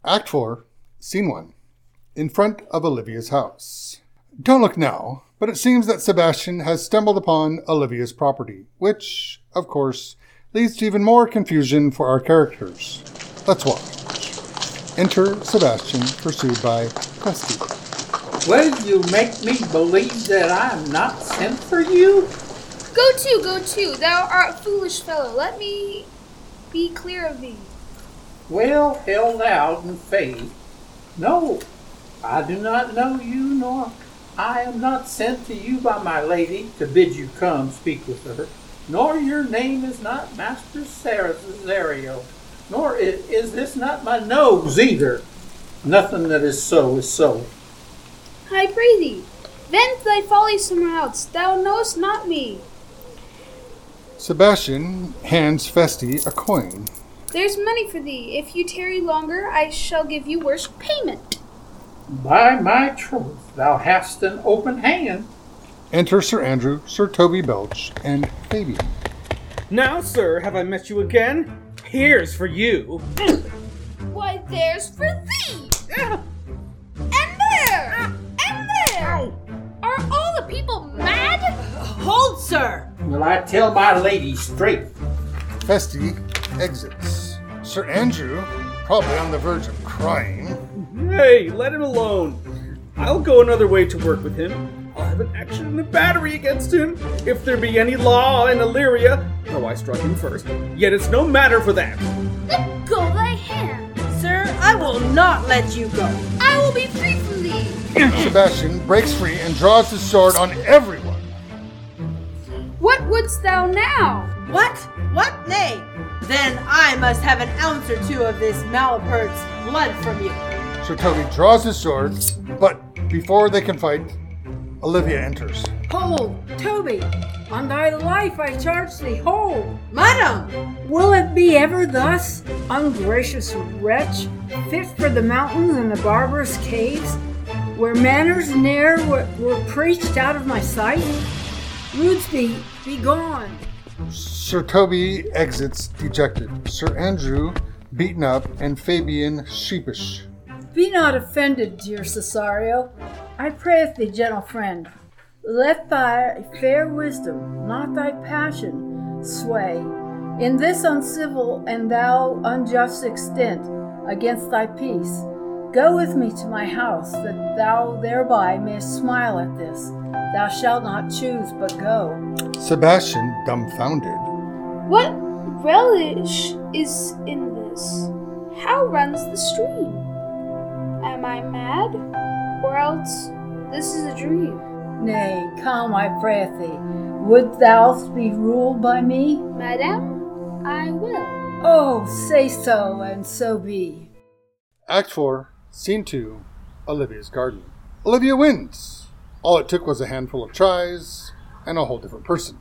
Act 4, Scene 1. In front of Olivia's house. Don't look now, but it seems that Sebastian has stumbled upon Olivia's property, which, of course, leads to even more confusion for our characters. Let's watch. Enter Sebastian, pursued by Questy. Will you make me believe that I am not sent for you? Go to, thou art a foolish fellow. Let me be clear of thee. Well held out in faith. No, I do not know you, nor I am not sent to you by my lady to bid you come speak with her, nor your name is not Master Cesario, nor is this not my nose either. Nothing that is so is so. I pray thee, vent thy folly somewhere else. Thou knowest not me. Sebastian hands Feste a coin. There's money for thee. If you tarry longer, I shall give you worse payment. By my troth, thou hast an open hand. Enter Sir Andrew, Sir Toby Belch, and Fabian. Now, sir, have I met you again? Here's for you. Why, there's for thee! And there! And there! Are all the people mad? Hold, sir! Will I tell my lady straight? Feste exits. Sir Andrew, probably on the verge of crying. Hey, let him alone. I'll go another way to work with him. I'll have an action and a battery against him, if there be any law in Illyria, though I struck him first. Yet it's no matter for that. Let go thy hand. Sir, I will not let you go. I will be free from thee. Sebastian breaks free and draws his sword on everyone. What wouldst thou now? What? What? Nay. Then I must have an ounce or two of this Malapert's blood from you. Sir Toby draws his sword, but before they can fight, Olivia enters. Hold, Toby, on thy life I charge thee, hold. Madam! Will it be ever thus, ungracious wretch, fit for the mountains and the barbarous caves, where manners ne'er were preached out of my sight? Rudesby, be gone. Sir Toby exits dejected, Sir Andrew beaten up, and Fabian sheepish. Be not offended, dear Cesario. I prayeth thee, gentle friend, let thy fair wisdom, not thy passion, sway in this uncivil and thou unjust extent against thy peace. Go with me to my house, that thou thereby mayst smile at this. Thou shalt not choose but go. Sebastian, dumbfounded. What relish is in this? How runs the stream? Am I mad? Or else this is a dream? Nay, come, I pray thee. Would thou be ruled by me? Madam, I will. Oh, say so, and so be. Act 4, Scene 2, Olivia's garden. Olivia wins. All it took was a handful of tries and a whole different person,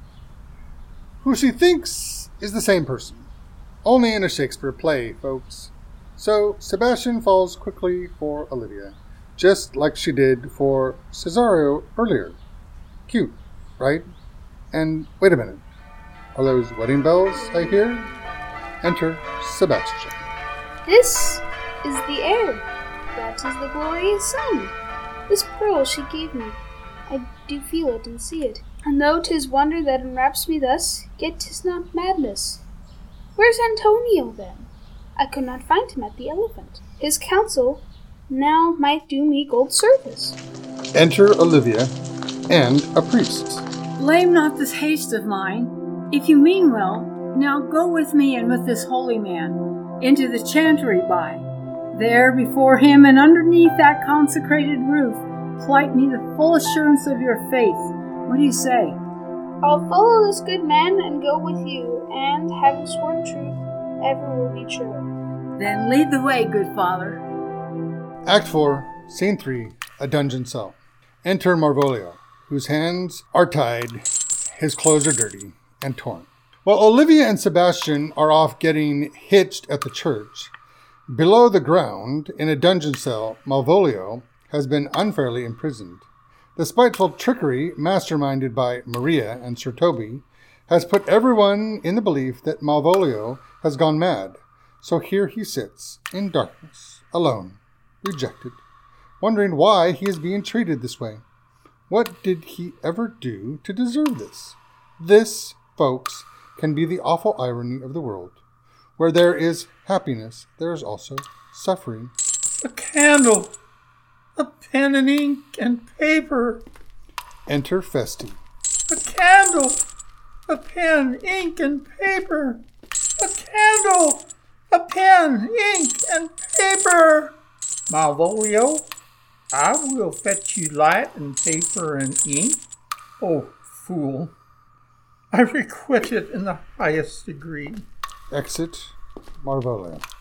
who she thinks is the same person, only in a Shakespeare play, folks. So Sebastian falls quickly for Olivia, just like she did for Cesario earlier. Cute, right? And wait a minute, are those wedding bells I hear? Enter Sebastian. This is the air. That is the glorious sun. This pearl she gave me. I do feel it and see it. And though 'tis wonder that enwraps me thus, yet 'tis not madness. Where's Antonio, then? I could not find him at the Elephant. His counsel now might do me gold service. Enter Olivia and a priest. Blame not this haste of mine. If you mean well, now go with me and with this holy man into the chantry by. There before him and underneath that consecrated roof, plight me the full assurance of your faith. What do you say? I'll follow this good man and go with you, and, having sworn truth, ever will be true. Then lead the way, good father. Act 4, Scene 3, a dungeon cell. Enter Marvolio, whose hands are tied, his clothes are dirty and torn. While Olivia and Sebastian are off getting hitched at the church, below the ground, in a dungeon cell, Malvolio has been unfairly imprisoned. The spiteful trickery, masterminded by Maria and Sir Toby, has put everyone in the belief that Malvolio has gone mad, so here he sits in darkness. alone, rejected, wondering why he is being treated this way. What did he ever do to deserve this? This, folks, can be the awful irony of the world. Where there is happiness, there is also suffering. A candle, a pen and ink and paper. Enter Festi. A candle, a pen, ink and paper. A candle, a pen, ink and paper. Malvolio, I will fetch you light and paper and ink. Oh, fool, I requite it in the highest degree. Exit Malvolio.